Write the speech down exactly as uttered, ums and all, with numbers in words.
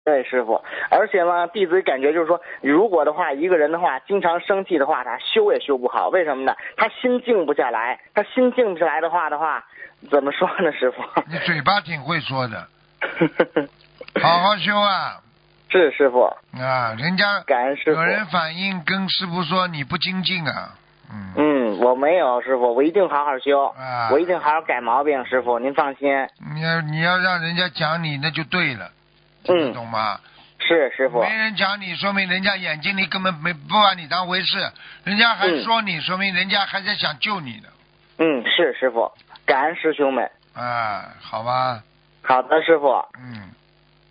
对，师傅，而且呢，弟子感觉就是说，如果的话，一个人的话，经常生气的话，他修也修不好。为什么呢？他心静不下来，他心静不下来的话的话，怎么说呢，师傅？ 你嘴巴挺会说的，好好修啊！ 是师傅啊，人家感恩师傅。 有人反映跟师傅说你不精进啊，嗯。 嗯，我没有师傅，我一定好好修， 啊， 我一定好好改毛病，师傅您放心。 你要你要让人家讲你，那就对了，听得懂吗？ 是师傅。 没人讲你，说明人家眼睛里根本没不把你当回事，人家还说你，嗯、说明人家还在想救你呢。 嗯，是师傅，感恩师兄们。 啊，好吧。 好的，师傅。 嗯。